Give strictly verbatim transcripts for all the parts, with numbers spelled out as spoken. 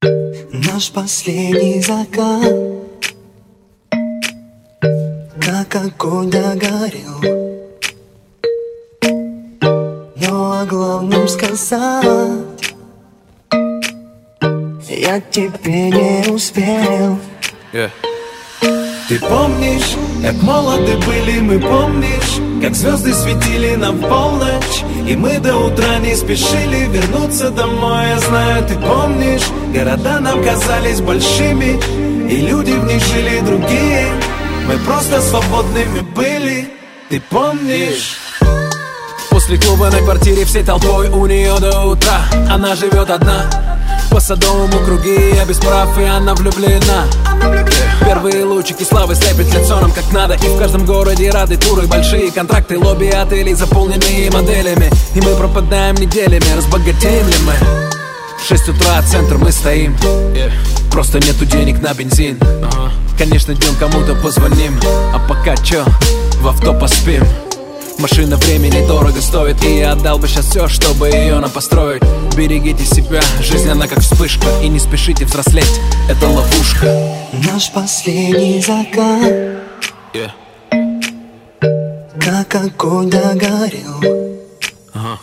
Наш последний закат, как огонь догорел. Но о главном сказать я тебе не успел. Yeah. Ты помнишь, как молоды были мы, помнишь, как звезды светили нам в полночь, и мы до утра не спешили вернуться домой. Я знаю, ты помнишь, города нам казались большими, и люди в них жили другие. Мы просто свободными были, ты помнишь? После клуба на квартире всей толпой у нее до утра. Она живет одна, по Садовому круги, я без прав, и она влюблена. Первые лучики славы слепят лицо нам как надо. И в каждом городе рады туры, большие контракты, лобби отелей, заполненные моделями. И мы пропадаем неделями, разбогатеем ли мы? Шесть утра, центр, мы стоим, просто нету денег на бензин. Конечно, днем кому-то позвоним, а пока чё, в авто поспим. Машина времени дорого стоит, и я отдал бы сейчас все, чтобы ее нам построить. Берегите себя, жизнь она как вспышка, и не спешите взрослеть, это ловушка. Наш последний закат, yeah. как огонь догорел. uh-huh.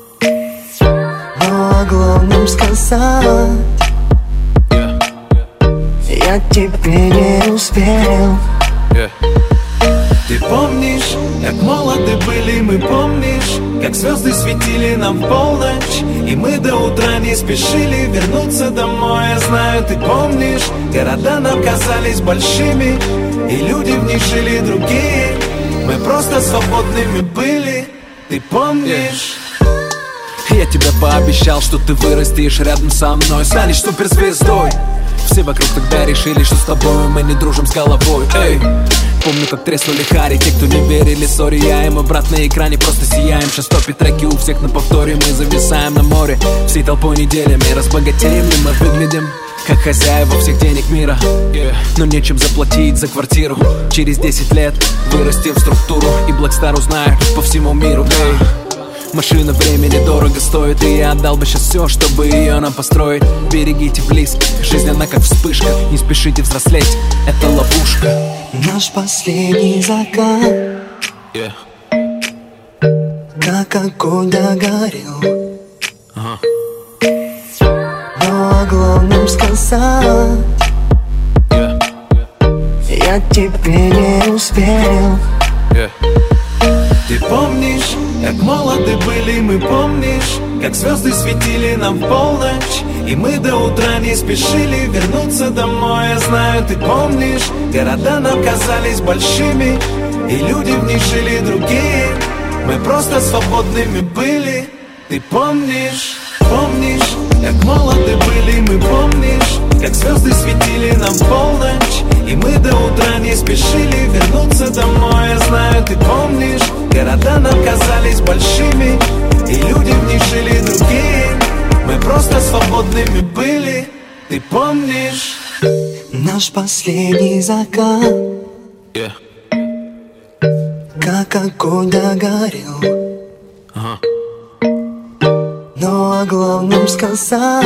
Но о главном сказать yeah. я тебе не успел. yeah. Ты помнишь, как молоды были мы, помнишь, как звезды светили нам в полночь, и мы до утра не спешили вернуться домой. Я знаю, ты помнишь, города нам казались большими, и люди в них жили другие. Мы просто свободными были, ты помнишь? Я тебе пообещал, что ты вырастешь рядом со мной, станешь суперзвездой. Все вокруг тогда решили, что с тобой мы не дружим с головой. Эй, помню, как треснули хари, те, кто не верили, сори, я и мой брат на экране просто сияем. Сейчас топит треки у всех на повторе, мы зависаем на море всей толпой неделями. Разбогатеем ли мы, выглядим как хозяева всех денег мира, yeah. Но нечем заплатить за квартиру. Через десять лет вырастим в структуру, и Blackstar узнает по всему миру. Эй, машина времени дорого стоит, и я отдал бы сейчас все, чтобы ее нам построить. Берегите близких, жизнь она как вспышка, не спешите взрослеть, это ловушка. Наш последний закат, yeah. как огонь догорел. uh-huh. Но о главном сказать yeah. я тебе не успел. yeah. Ты помнишь, как молоды были мы, помнишь, как звезды светили нам в полночь, и мы до утра не спешили вернуться домой. Я знаю, ты помнишь, города нам казались большими, и люди в них жили другие. Мы просто свободными были, ты помнишь? Помнишь, как молоды были мы, помнишь, как звезды светили нам в полночь, и мы до утра не спешили вернуться домой. Я знаю, ты помнишь, города нам казались большими, и люди в них жили другие. Мы просто свободными были, ты помнишь? Наш последний закат, yeah. как огонь догорел. uh-huh. Но о главном сказать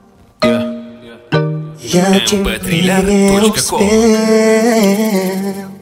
yeah. я тебе не успел.